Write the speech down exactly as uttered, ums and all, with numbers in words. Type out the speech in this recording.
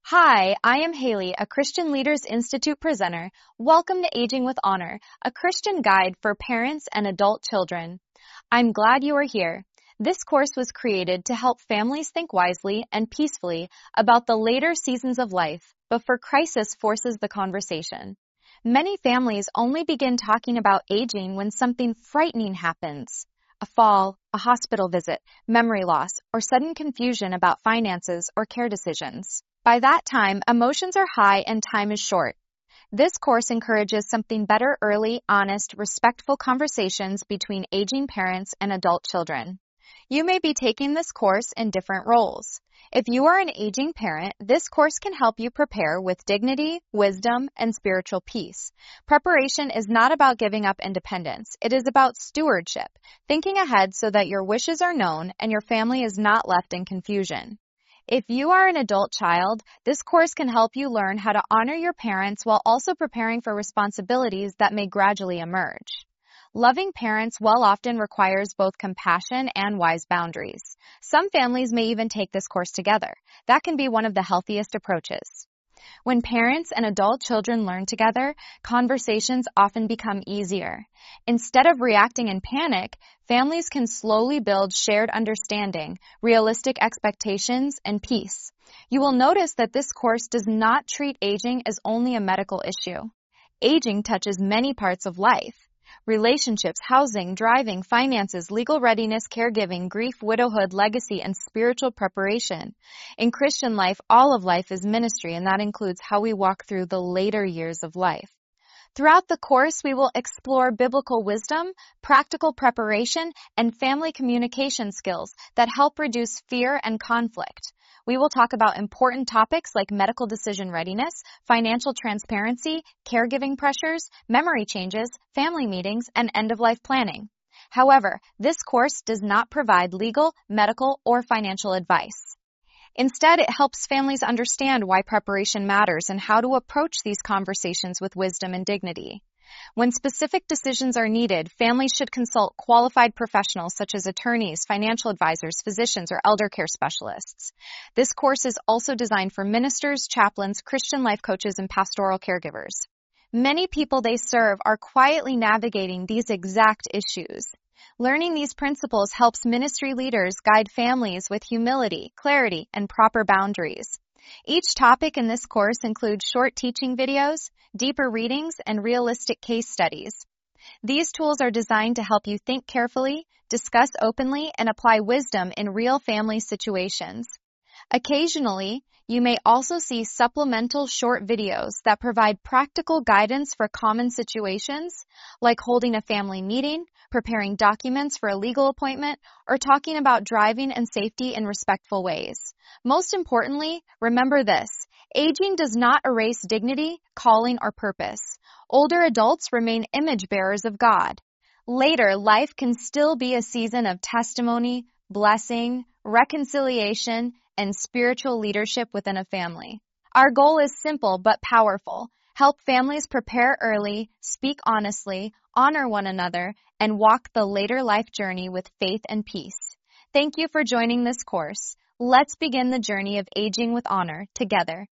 Hi, I am Haley, a Christian Leaders Institute presenter. Welcome to Aging with Honor, a Christian guide for parents and adult children. I'm glad you are here. This course was created to help families think wisely and peacefully about the later seasons of life before crisis forces the conversation. Many families only begin talking about aging when something frightening happens. A fall, a hospital visit, memory loss, or sudden confusion about finances or care decisions. By that time, emotions are high and time is short. This course encourages something better early, honest, respectful conversations between aging parents and adult children. You may be taking this course in different roles. If you are an aging parent, this course can help you prepare with dignity, wisdom, and spiritual peace. Preparation is not about giving up independence. It is about stewardship, thinking ahead so that your wishes are known and your family is not left in confusion. If you are an adult child, this course can help you learn how to honor your parents while also preparing for responsibilities that may gradually emerge. Loving parents well often requires both compassion and wise boundaries. Some families may even take this course together. That can be one of the healthiest approaches. When parents and adult children learn together, conversations often become easier. Instead of reacting in panic, families can slowly build shared understanding, realistic expectations, and peace. You will notice that this course does not treat aging as only a medical issue. Aging touches many parts of life. Relationships, housing, driving, finances, legal readiness, caregiving, grief, widowhood, legacy, and spiritual preparation. In Christian life, all of life is ministry, and that includes how we walk through the later years of life. Throughout the course, we will explore biblical wisdom, practical preparation, and family communication skills that help reduce fear and conflict. We will talk about important topics like medical decision readiness, financial transparency, caregiving pressures, memory changes, family meetings, and end-of-life planning. However, this course does not provide legal, medical, or financial advice. Instead, it helps families understand why preparation matters and how to approach these conversations with wisdom and dignity. When specific decisions are needed, families should consult qualified professionals such as attorneys, financial advisors, physicians, or elder care specialists. This course is also designed for ministers, chaplains, Christian life coaches, and pastoral caregivers. Many people they serve are quietly navigating these exact issues. Learning these principles helps ministry leaders guide families with humility, clarity, and proper boundaries. Each topic in this course includes short teaching videos, deeper readings, and realistic case studies. These tools are designed to help you think carefully, discuss openly, and apply wisdom in real family situations. Occasionally, you may also see supplemental short videos that provide practical guidance for common situations, like holding a family meeting, preparing documents for a legal appointment, or talking about driving and safety in respectful ways. Most importantly, remember this: aging does not erase dignity, calling, or purpose. Older adults remain image bearers of God. Later, life can still be a season of testimony, blessing, reconciliation, and spiritual leadership within a family. Our goal is simple but powerful. Help families prepare early, speak honestly, honor one another, and walk the later life journey with faith and peace. Thank you for joining this course. Let's begin the journey of aging with honor together.